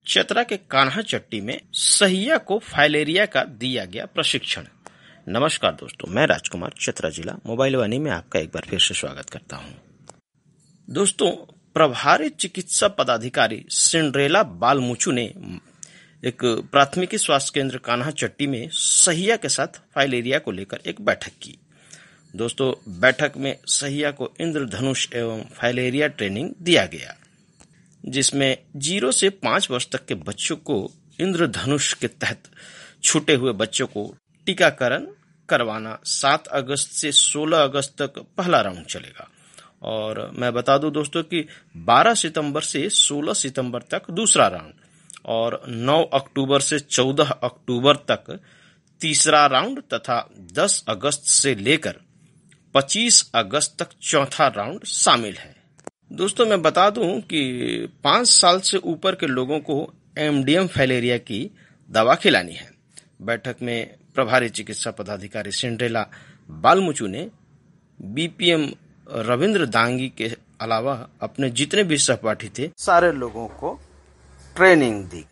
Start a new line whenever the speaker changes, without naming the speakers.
चतरा के कान्हा चट्टी में सहिया को फाइलेरिया का दिया गया प्रशिक्षण। नमस्कार दोस्तों, मैं राजकुमार चतरा जिला मोबाइल वानी में आपका एक बार फिर से स्वागत करता हूं। दोस्तों, प्रभारी चिकित्सा पदाधिकारी सिंड्रेला बालमुचु ने एक प्राथमिकी स्वास्थ्य केंद्र कान्हा चट्टी में सहिया के साथ फाइलेरिया को लेकर एक बैठक की। दोस्तों, बैठक में सहिया को इंद्रधनुष एवं फाइलेरिया ट्रेनिंग दिया गया, जिसमें 0 से 5 वर्ष तक के बच्चों को इंद्रधनुष के तहत छूटे हुए बच्चों को टीकाकरण करवाना 7 अगस्त से 16 अगस्त तक पहला राउंड चलेगा। और मैं बता दूं दोस्तों कि 12 सितंबर से 16 सितंबर तक दूसरा राउंड और 9 अक्टूबर से 14 अक्टूबर तक तीसरा राउंड तथा 10 अगस्त से लेकर 25 अगस्त तक चौथा राउंड शामिल है। दोस्तों, मैं बता दूं कि 5 साल से ऊपर के लोगों को एमडीएम फाइलेरिया की दवा खिलानी है। बैठक में प्रभारी चिकित्सा पदाधिकारी सिंड्रेला बालमुचु ने बीपीएम रविंद्र दांगी के अलावा अपने जितने भी सहपाठी थे सारे लोगों को ट्रेनिंग दी।